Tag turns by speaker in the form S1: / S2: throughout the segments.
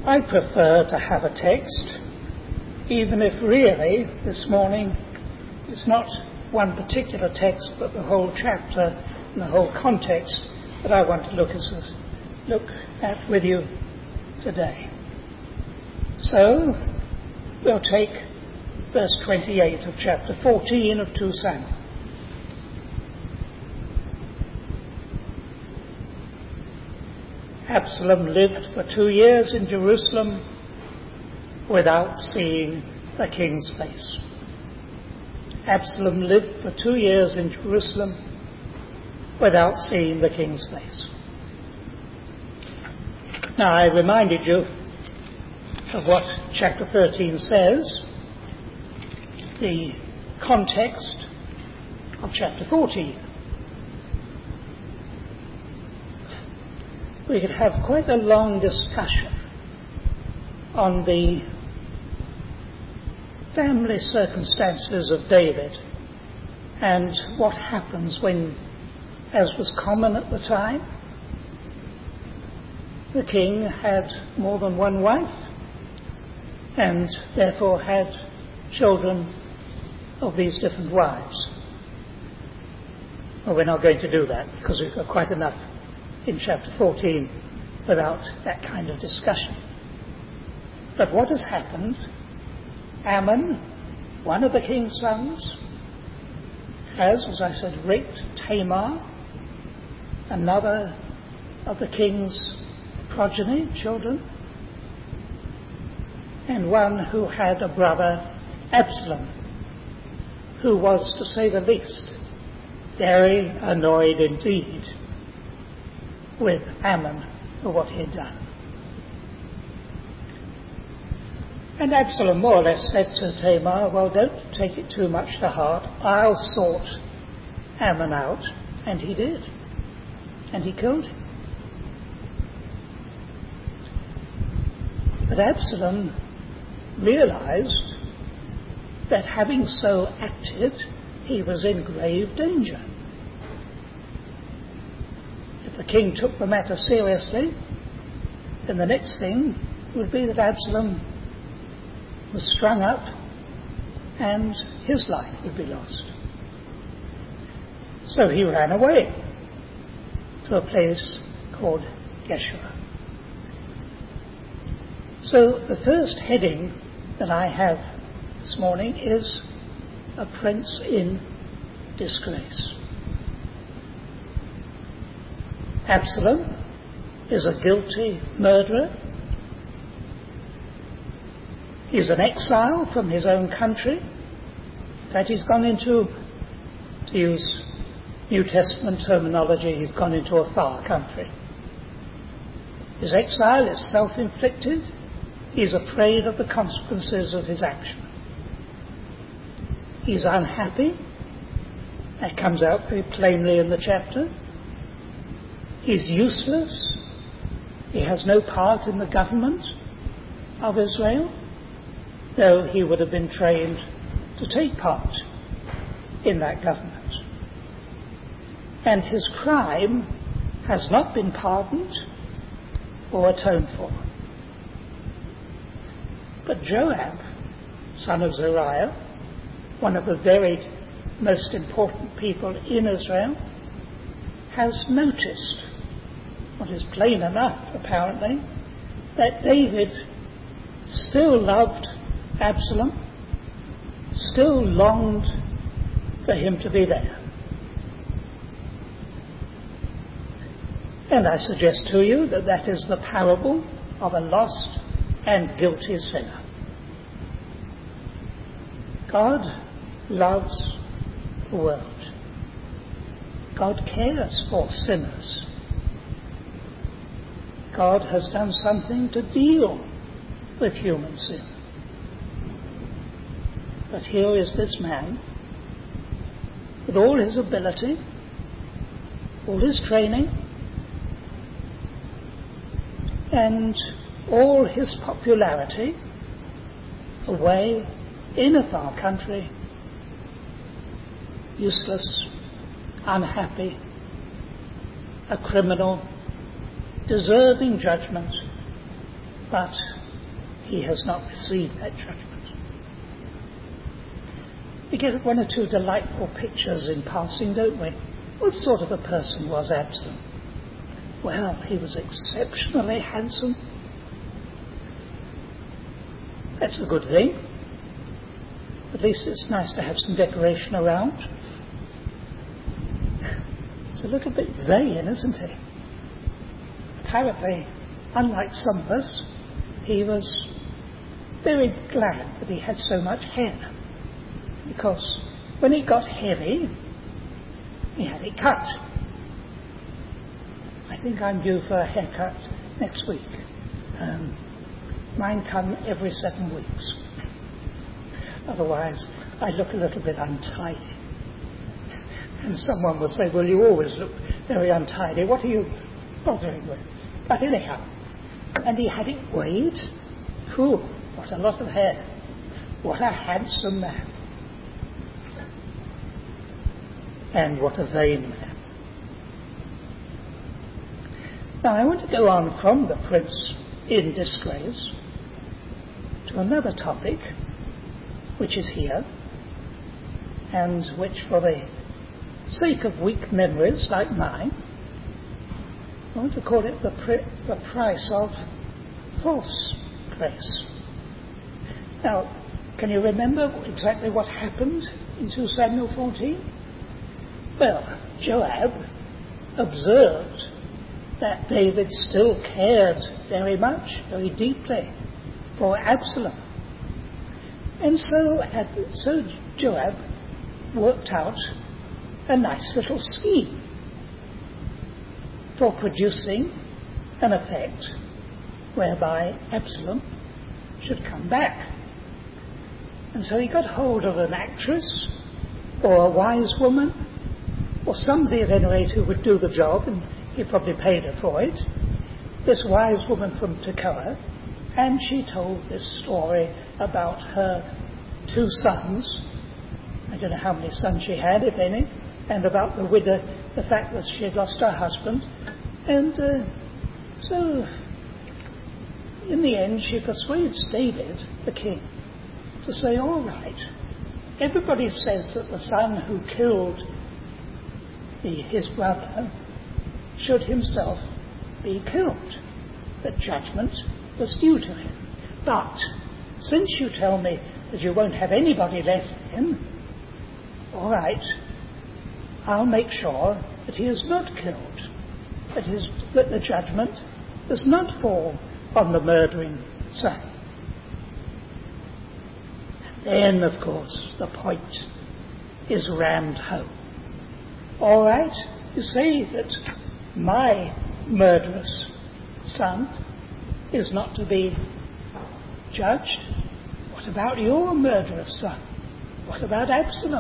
S1: I prefer to have a text, even if really this morning it's not one particular text but the whole chapter and the whole context that I want to look at with you today. So we'll take verse 28 of chapter 14 of 2 Samuel. Absalom lived for 2 years in Jerusalem without seeing the king's face. Absalom lived for 2 years in Jerusalem without seeing the king's face. Now, I reminded you of what chapter 13 says, the context of chapter 14. We could have quite a long discussion on the family circumstances of David and what happens when, as was common at the time, the king had more than one wife and therefore had children of these different wives. Well, we're not going to do that because we've got quite enough in chapter 14 without that kind of discussion. But what has happened? Ammon, one of the king's sons, has, as I said, raped Tamar, another of the king's progeny, children, and one who had a brother, Absalom, who was, to say the least, very annoyed indeed with Ammon for what he had done. And Absalom more or less said to Tamar, well, don't take it too much to heart. I'll sort Ammon out. And he did. And he killed him. But Absalom realized that having so acted, he was in grave danger. If the king took the matter seriously, then the next thing would be that Absalom was strung up and his life would be lost. So he ran away to a place called Geshur. So the first heading that I have this morning is a prince in disgrace. Absalom is a guilty murderer. He's an exile from his own country. In fact, he's gone into, to use New Testament terminology, he's gone into a far country. His exile is self-inflicted. He's afraid of the consequences of his action. He's unhappy. That comes out very plainly in the chapter. He's useless. He has no part in the government of Israel, though he would have been trained to take part in that government. And his crime has not been pardoned or atoned for. But Joab, son of Zeruiah, one of the very most important people in Israel, has noticed, what is plain enough apparently, that David still loved Absalom, still longed for him to be there. And I suggest to you that that is the parable of a lost and guilty sinner. God loves the world. God cares for sinners. God has done something to deal with human sin. But here is this man, with all his ability, all his training, and all his popularity, away in a far country, useless, unhappy, a criminal, deserving judgment but he has not received that judgment. We get one or two delightful pictures in passing, don't we? What sort of a person was Absalom? Well, he was exceptionally handsome. That's a good thing. At least it's nice to have some decoration around. It's a little bit vain, isn't he? Apparently, unlike some of us, he was very glad that he had so much hair. Because when it got heavy, he had it cut. I think I'm due for a haircut next week. Mine come every 7 weeks. Otherwise, I look a little bit untidy. And someone will say, well, you always look very untidy. What are you bothering with? But anyhow, and he had it weighed. Whew, what a lot of hair. What a handsome man. And what a vain man. Now I want to go on from the prince in disgrace to another topic, which is here, and which, for the sake of weak memories like mine, I want to call it the price of false grace. Now, can you remember exactly what happened in 2 Samuel 14? Well, Joab observed that David still cared very much, very deeply for Absalom. And so Joab worked out a nice little scheme for producing an effect whereby Absalom should come back. And so he got hold of an actress or a wise woman or somebody at any rate who would do the job, and he probably paid her for it, this wise woman from Tekoa, and she told this story about her 2 sons. I don't know how many sons she had, if any, and about the widow, the fact that she had lost her husband. And so in the end she persuades David, the king, to say, all right, everybody says that the son who killed his brother should himself be killed, that judgment was due to him. But since you tell me that you won't have anybody left in, all right, I'll make sure that he is not killed, that the judgment does not fall on the murdering son. Then, of course, the point is rammed home. All right, you say that my murderous son is not to be judged. What about your murderous son? What about Absalom?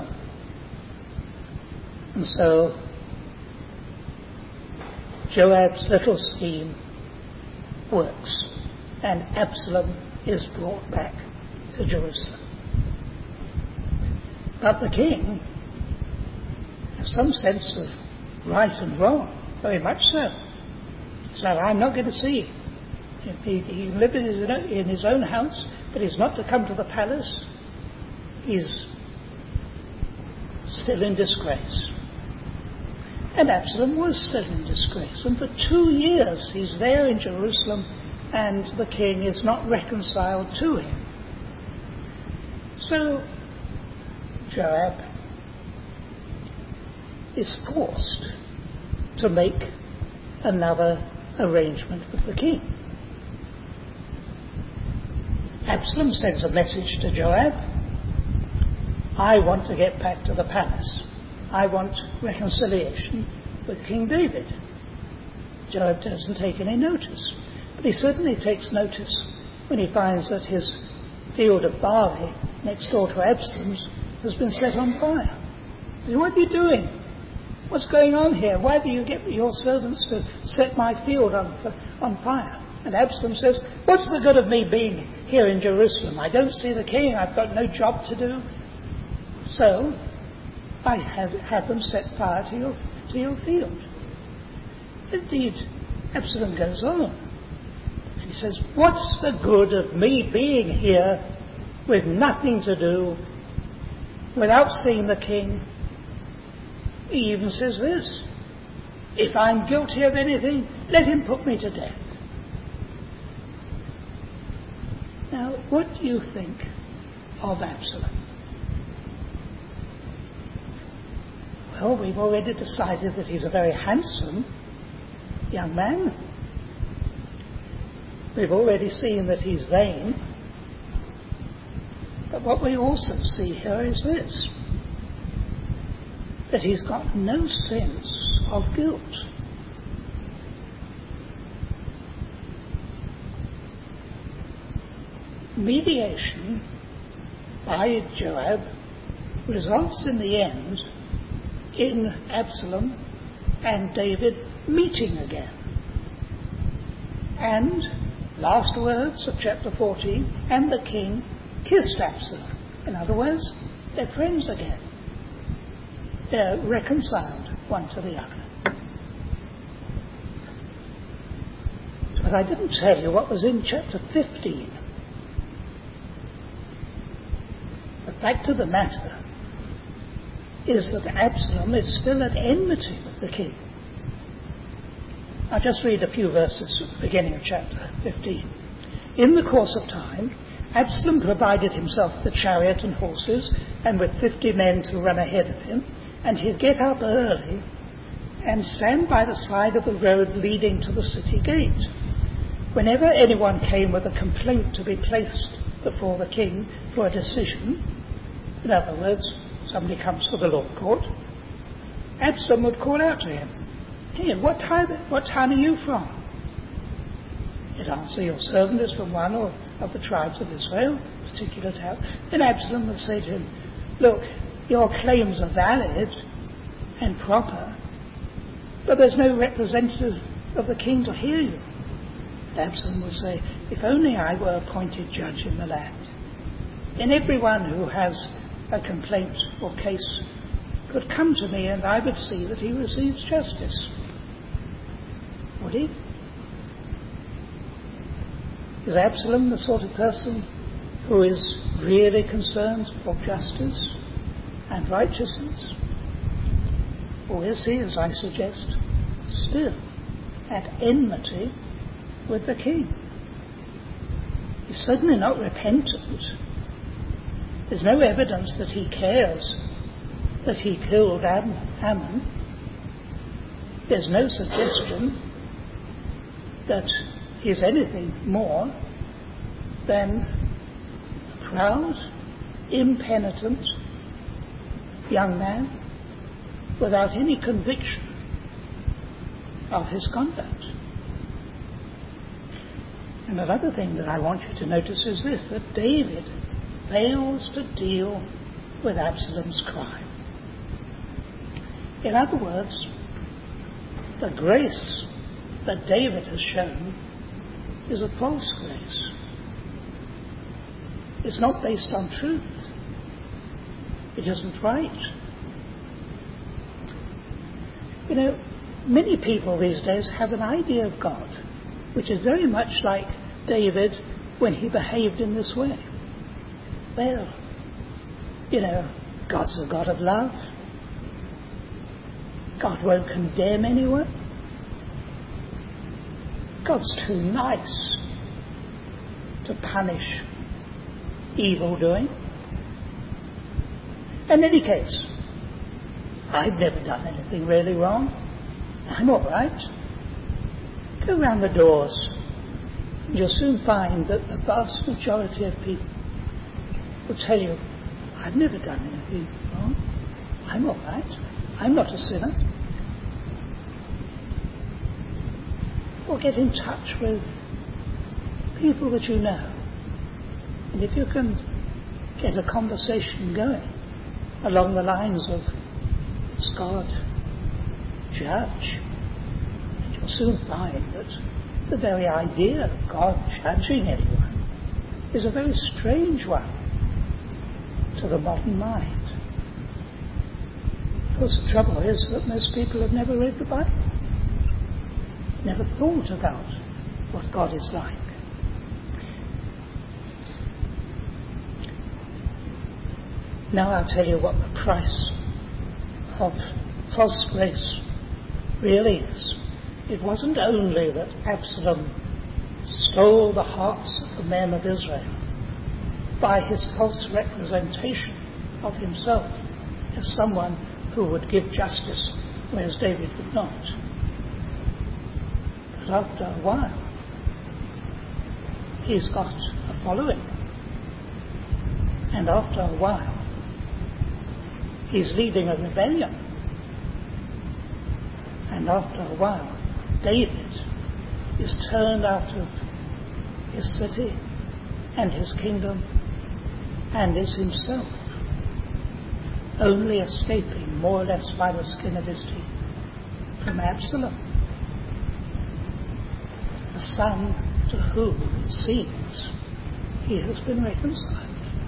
S1: And so Joab's little scheme works, and Absalom is brought back to Jerusalem. But the king has some sense of right and wrong, very much so. So I'm not going to see him. He can live in his own house, but he's not to come to the palace. He's still in disgrace. And Absalom was still in disgrace. And for 2 years he's there in Jerusalem, and the king is not reconciled to him. So Joab is forced to make another arrangement with the king. Absalom sends a message to Joab. I want to get back to the palace. I want reconciliation with King David. Joab doesn't take any notice, but he certainly takes notice when he finds that his field of barley next door to Absalom's has been set on fire. What are you doing? What's going on here? Why do you get your servants to set my field on fire? And Absalom says, what's the good of me being here in Jerusalem? I don't see the king. I've got no job to do. So I have them set fire to your field. Indeed, Absalom goes on. He says, what's the good of me being here with nothing to do, without seeing the king? He even says this, if I'm guilty of anything, let him put me to death. Now, what do you think of Absalom? Well, we've already decided that he's a very handsome young man. We've already seen that he's vain. But what we also see here is this, that he's got no sense of guilt. Mediation by Joab results in the end in Absalom and David meeting again. And, last words of chapter 14, and the king kissed Absalom. In other words, they're friends again. They're reconciled one to the other. But I didn't tell you what was in chapter 15. The fact of the matter is that Absalom is still at enmity with the king. I'll just read a few verses at the beginning of chapter 15. In the course of time, Absalom provided himself with a chariot and horses, and with 50 men to run ahead of him, and he'd get up early and stand by the side of the road leading to the city gate. Whenever anyone came with a complaint to be placed before the king for a decision, in other words, somebody comes to the law court, Absalom would call out to him, "Hey, what town are you from?" He'd answer, "Your servant is from one of the tribes of Israel, a particular town." Then Absalom would say to him, "Look, your claims are valid and proper, but there's no representative of the king to hear you." Absalom would say, "If only I were appointed judge in the land, then everyone who has a complaint or case could come to me, and I would see that he receives justice." Would he? Is Absalom the sort of person who is really concerned for justice and righteousness? Or is he, as I suggest, still at enmity with the king? He's certainly not repentant. There's no evidence that he cares that he killed Ammon. There's no suggestion that he's anything more than a proud, impenitent young man without any conviction of his conduct. And another thing that I want you to notice is this, that David fails to deal with Absalom's crime. In other words, the grace that David has shown is a false grace. It's not based on truth. It isn't right. You know, many people these days have an idea of God which is very much like David when he behaved in this way. Well, you know, God's a God of love. God won't condemn anyone. God's too nice to punish evildoing. In any case, I've never done anything really wrong. I'm all right. Go round the doors, and you'll soon find that the vast majority of people will tell you, I've never done anything wrong. I'm all right. I'm not a sinner. Or get in touch with people that you know. And if you can get a conversation going along the lines of, is God judge? And you'll soon find that the very idea of God judging anyone is a very strange one to the modern mind. Of course, the trouble is that most people have never read the Bible, never thought about what God is like. Now I'll tell you what the price of false grace really is. It wasn't only that Absalom stole the hearts of the men of Israel by his false representation of himself as someone who would give justice, whereas David would not. But after a while, he's got a following. And after a while, he's leading a rebellion. And after a while, David is turned out of his city and his kingdom and is himself only escaping more or less by the skin of his teeth from Absalom, the son to whom it seems he has been reconciled.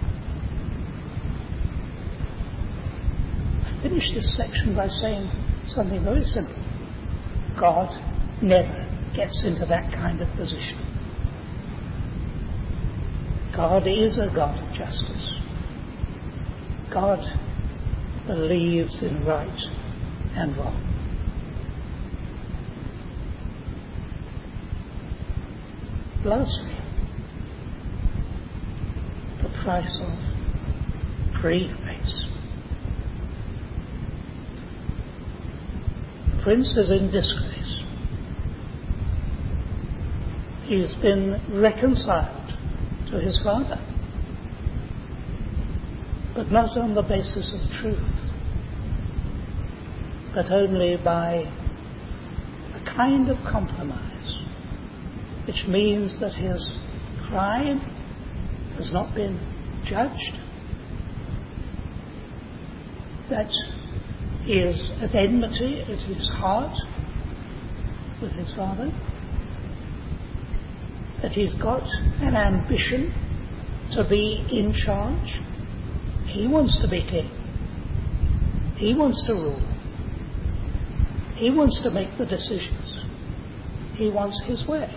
S1: I finish this section by saying something very simple. God never gets into that kind of position. God is a God of justice. God believes in right and wrong. Lastly, the price of free grace. The prince is in disgrace. He's been reconciled to his father, but not on the basis of truth, but only by a kind of compromise, which means that his crime has not been judged, that he is at enmity at his heart with his father, that he's got an ambition to be in charge. He wants to be king. He wants to rule. He wants to make the decisions. He wants his way.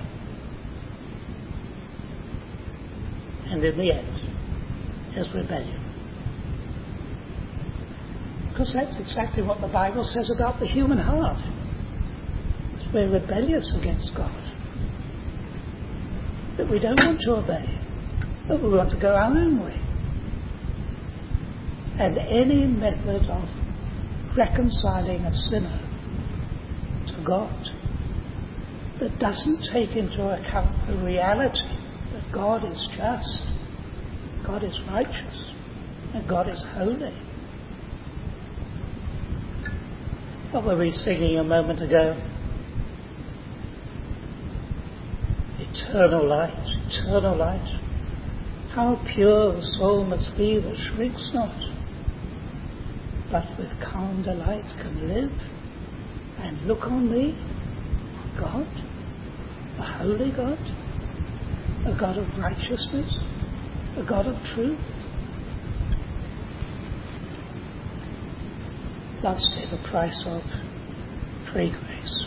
S1: And in the end, his rebellion. Because that's exactly what the Bible says about the human heart. We're rebellious against God. That we don't want to obey. That we want to go our own way. And any method of reconciling a sinner to God that doesn't take into account the reality that God is just, God is righteous, and God is holy. What were we singing a moment ago? Eternal light, eternal light. How pure the soul must be that shrinks not, but with calm delight can live and look on thee, God, a holy God, a God of righteousness, a God of truth. Lastly, the price of free grace.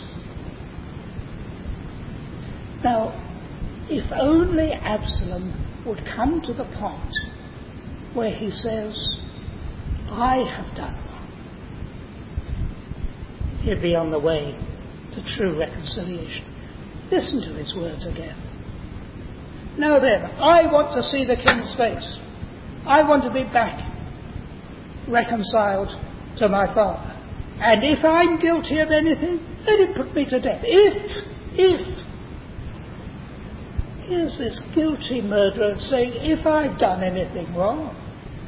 S1: Now, if only Absalom would come to the point where he says, I have done wrong, he'd be on the way to true reconciliation. Listen to his words again. Now then, I want to see the king's face. I want to be back reconciled to my father. And if I'm guilty of anything, let him put me to death. If here's this guilty murderer saying, if I've done anything wrong,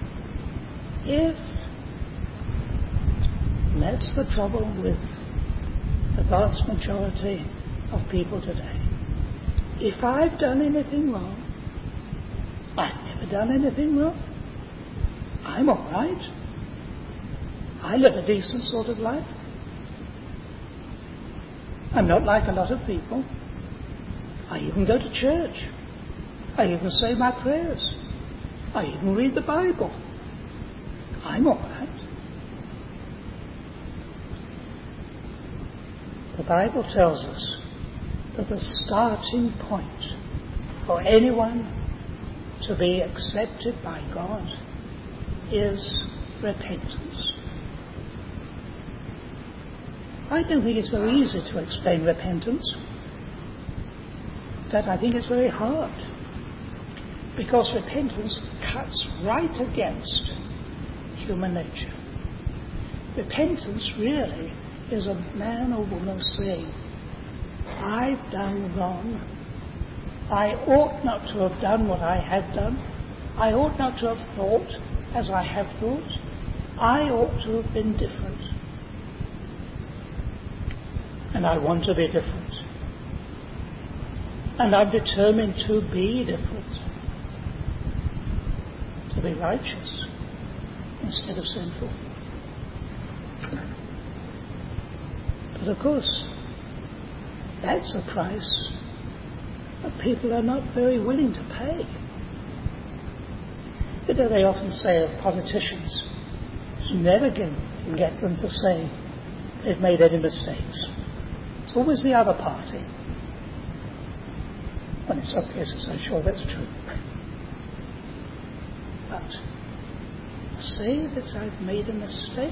S1: and that's the trouble with the vast majority of people today. If I've done anything wrong, I've never done anything wrong. I'm all right. I live a decent sort of life. I'm not like a lot of people. I even go to church. I even say my prayers. I even read the Bible. I'm all right. The Bible tells us that the starting point for anyone to be accepted by God is repentance. I don't think it's very easy to explain repentance. In fact, I think it's very hard, because repentance cuts right against human nature. Repentance really is a man or woman saying, I've done wrong. I ought not to have done what I have done. I ought not to have thought as I have thought. I ought to have been different. And I want to be different. And I'm determined to be different. To be righteous instead of sinful. But of course, that's a price that people are not very willing to pay. You know, they often say of politicians, you never can get them to say they've made any mistakes. It's always the other party. Well, in some cases I'm sure that's true. But to say that I've made a mistake,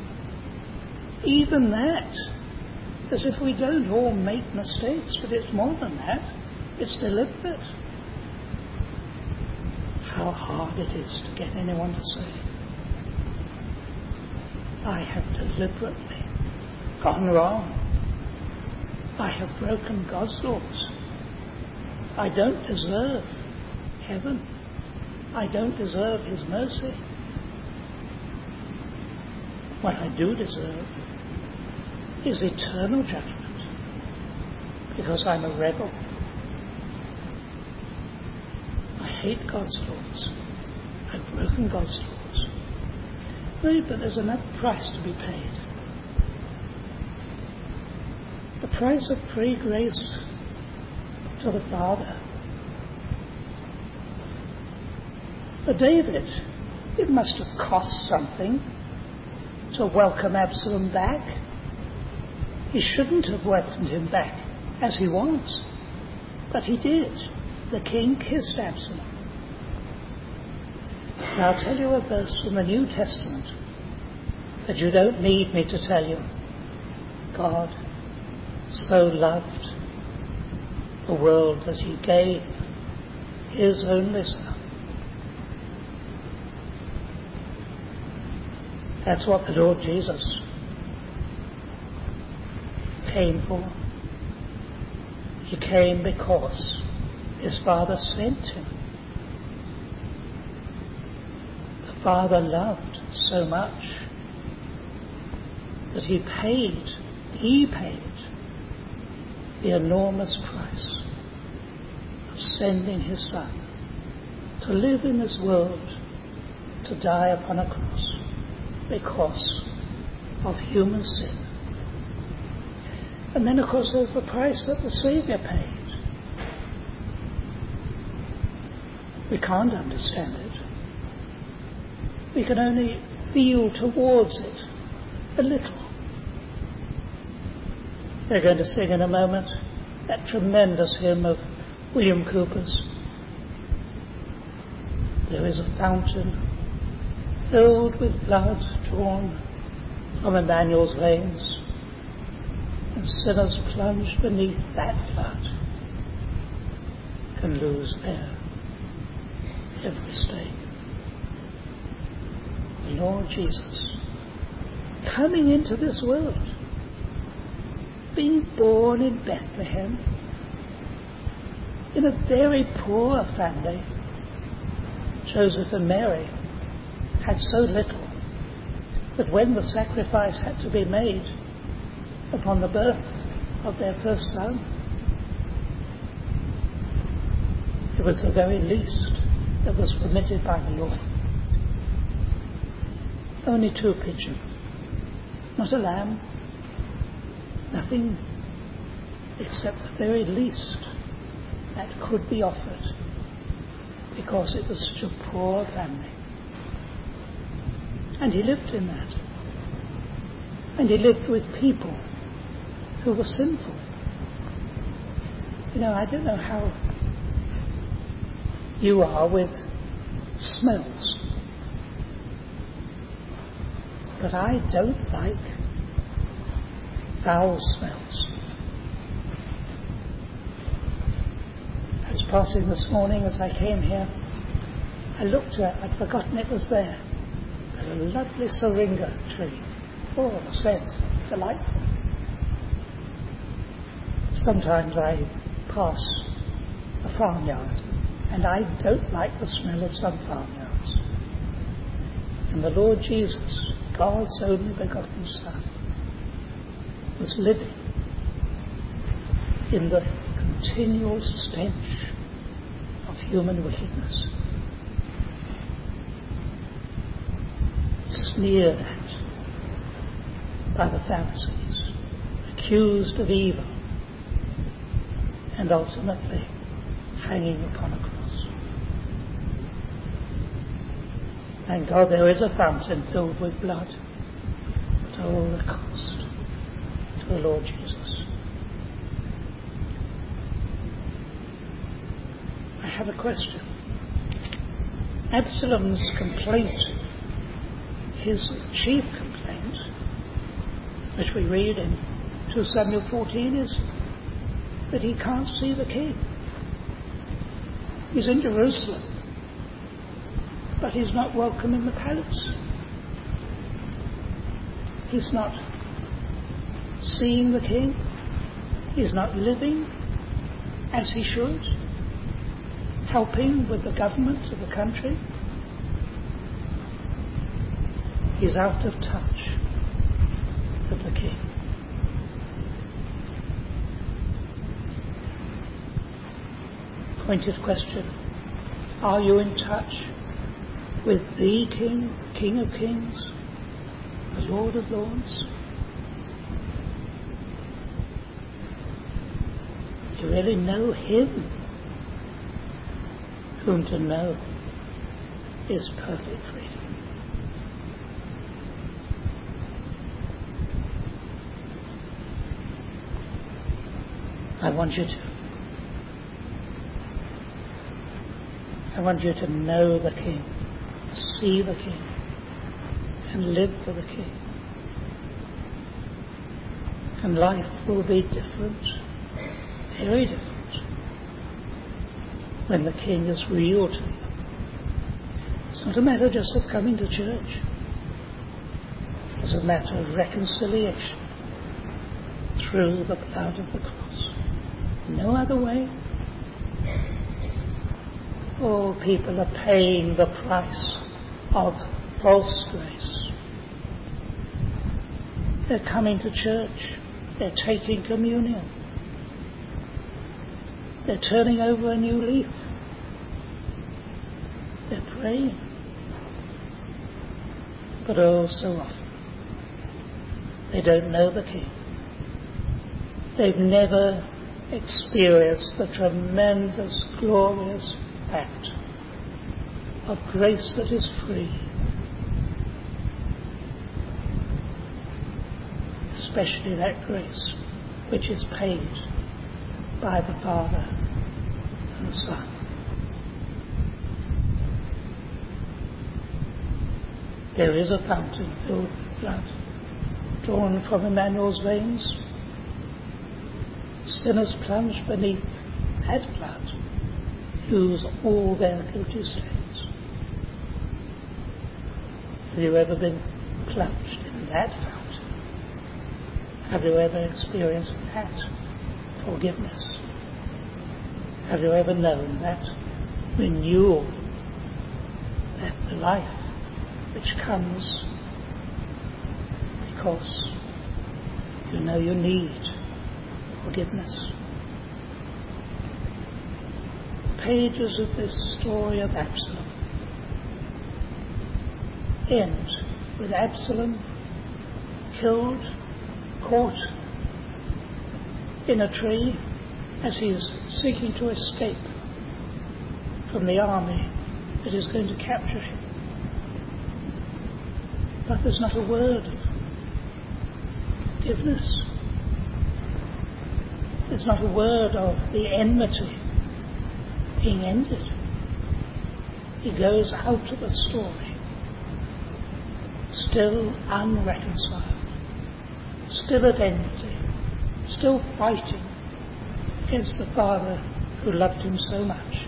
S1: even that, as if we don't all make mistakes, but it's more than that, it's deliberate. How hard it is to get anyone to say, I have deliberately gone wrong. I have broken God's laws. I don't deserve heaven. I don't deserve His mercy. What I do deserve is eternal judgment, because I'm a rebel. I hate God's laws. I've broken God's laws. Right, but there's another price to be paid. The price of free grace to the Father. For David, it must have cost something to welcome Absalom back. He shouldn't have welcomed him back as he was, but he did. The king kissed Absalom. And I'll tell you a verse from the New Testament that you don't need me to tell you. God so loved the world that He gave His only Son. That's what the Lord Jesus came for. He came because His Father sent Him. The Father loved so much that He paid the enormous price of sending His Son to live in this world, to die upon a cross because of human sin. And then, of course, there's the price that the Saviour paid. We can't understand it. We can only feel towards it a little. We're going to sing in a moment that tremendous hymn of William Cowper's. There is a fountain filled with blood drawn from Emmanuel's veins, and sinners plunged beneath that flood can lose their every stain. The Lord Jesus coming into this world, being born in Bethlehem in a very poor family. Joseph and Mary had so little that when the sacrifice had to be made upon the birth of their first son, it was the very least that was permitted by the law. Only 2 pigeons, not a lamb, nothing except the very least that could be offered, because it was such a poor family. And He lived in that. And He lived with people who were sinful. You know, I don't know how you are with smells. But I don't like foul smells. I was passing this morning as I came here. I looked at it, I'd forgotten it was there. There's a lovely syringa tree. Oh, the scent, delightful. Sometimes I pass a farmyard, and I don't like the smell of some farmyards. And the Lord Jesus, God's only begotten Son, was living in the continual stench of human wickedness, sneered at by the Pharisees, accused of evil, and ultimately hanging upon a cross. Thank God there is a fountain filled with blood, but oh, the cost to the Lord Jesus. I have a question. Absalom's complaint, his chief complaint, which we read in 2 Samuel 14, is that he can't see the king. He's in Jerusalem, but he's not welcome in the palace. He's not seeing the king. He's not living as he should, helping with the government of the country. He's out of touch with the king. Pointed question. Are you in touch with the King, King of Kings, the Lord of Lords? Do you really know him? Whom to know is perfect freedom. I want you to know the King, see the King, and live for the King. And life will be different, very different, when the King is real to you. It's not a matter just of coming to church. It's a matter of reconciliation through the blood of the cross. No other way. Oh, people are paying the price of false grace. They're coming to church. They're taking communion. They're turning over a new leaf. They're praying. But oh, so often, they don't know the King. They've never experienced the tremendous, glorious act of grace that is free, especially that grace which is paid by the Father and the Son. There is a fountain filled with blood, drawn from Emmanuel's veins. Sinners plunged beneath that blood lose all their guilty stains. Have you ever been plunged in that fountain? Have you ever experienced that forgiveness? Have you ever known that renewal, that life which comes because you know you need forgiveness? Pages of this story of Absalom end with Absalom killed, caught in a tree as he is seeking to escape from the army that is going to capture him. But there's not a word of forgiveness. There's not a word of the enmity being ended. He goes out of the story still unreconciled, still at enmity, still fighting against the Father who loved him so much.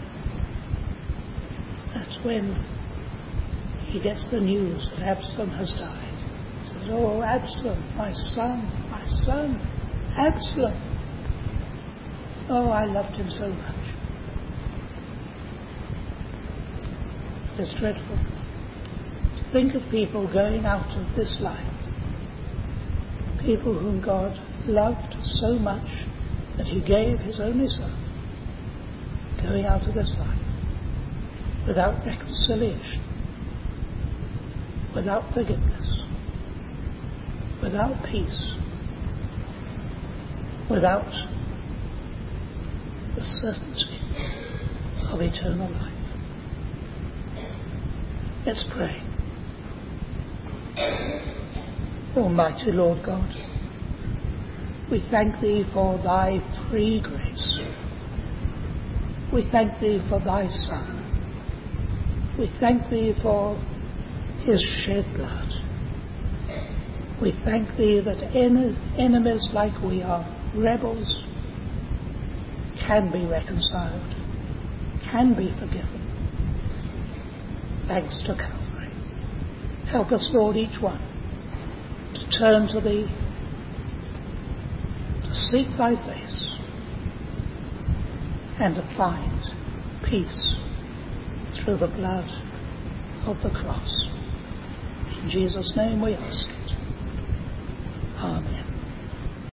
S1: That's when he gets the news that Absalom has died. He says, "Oh, Absalom, my son, Absalom. Oh, I loved him so much." It's dreadful to think of people going out of this life, people whom God loved so much that he gave his only son, going out of this life without reconciliation, without forgiveness, without peace, without the certainty of eternal life. Let's pray. Almighty Lord God, we thank thee for thy free grace. We thank thee for thy Son. We thank thee for his shed blood. We thank thee that enemies like we are, rebels, can be reconciled, can be forgiven, thanks to Calvary. Help us, Lord, each one, to turn to thee, to seek thy face, and to find peace through the blood of the cross. In Jesus' name we ask.